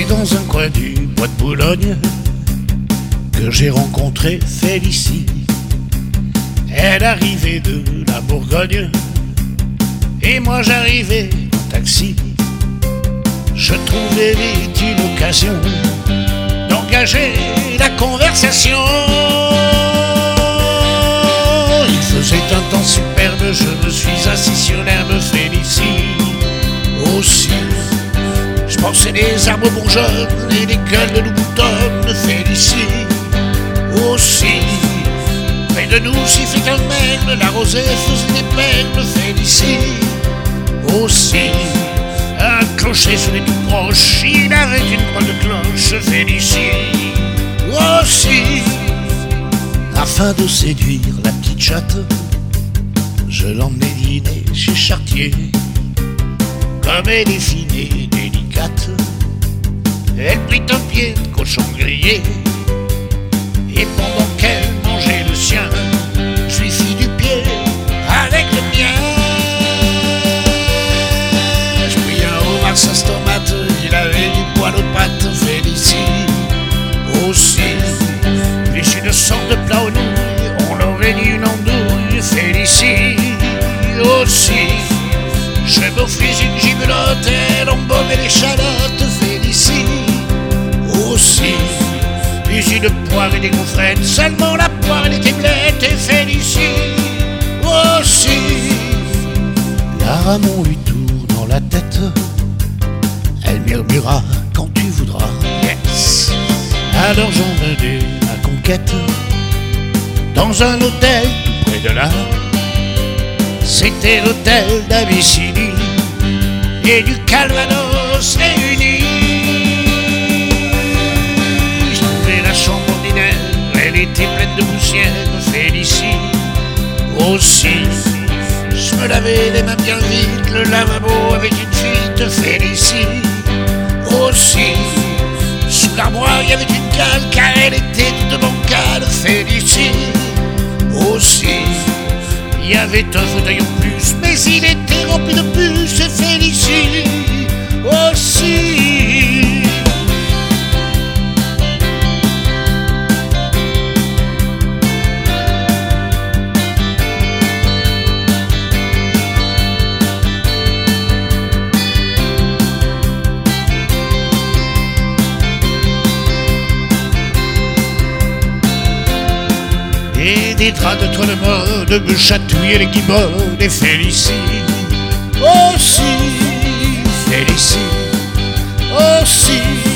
C'est dans un coin du bois de Boulogne que j'ai rencontré Félicie. Elle arrivait de la Bourgogne et moi j'arrivais en taxi. Je trouvais vite une occasion d'engager la conversation. Il faisait un temps superbe, je me suis assis sur l'herbe Félicie. Aussi, je pensais des arbres bourgeonnes et des gueules de loup-boutonne Félicie. Aussi, près de nous sifflait un aigle, la rosée faisait des perles Félicie. Aussi, un clocher sonnait tout proche, il avait une croix de cloche Félicie. Aussi, afin de séduire la petite chatte, je l'emmenai dîner chez Chartier. Comme elle est fine et délicate, elle prit un pied de cochon grillé. Et pendant qu'elle mangeait le sien, je lui fis du pied avec le mien. Je pris un homard sauce tomate, il avait du poil aux pattes Félicie. Aussi, plus une sorte de plat aux nouilles, on aurait dit une andouille Félicie. Aussi, je m'offris une gibelotte, elle embaumait l'échalote Félicie. Aussi, une poire et des gaufrettes, seulement la poire et les gibelettes et Félicie. Aussi, la Ramon lui tourne dans la tête, elle murmura quand tu voudras, yes. Alors j'emmenai ma conquête dans un hôtel tout près de là. C'était l'hôtel d'Abyssinie et du Calvados réunis. Je trouvais la chambre ordinaire, elle était pleine de poussière Félicie. Aussi, je me lavais les mains bien vite, le lavabo avait une fuite Félicie. Aussi, sous l'armoire il y avait une cale car elle était toute bancale Félicie. Aussi, il y avait un fauteuil en plus, mais il était rempli de puces Félicie. Aussi, et des draps de trop de mode me chatouillaient les guibolles et Félicie. Aussi, Félicie, aussi.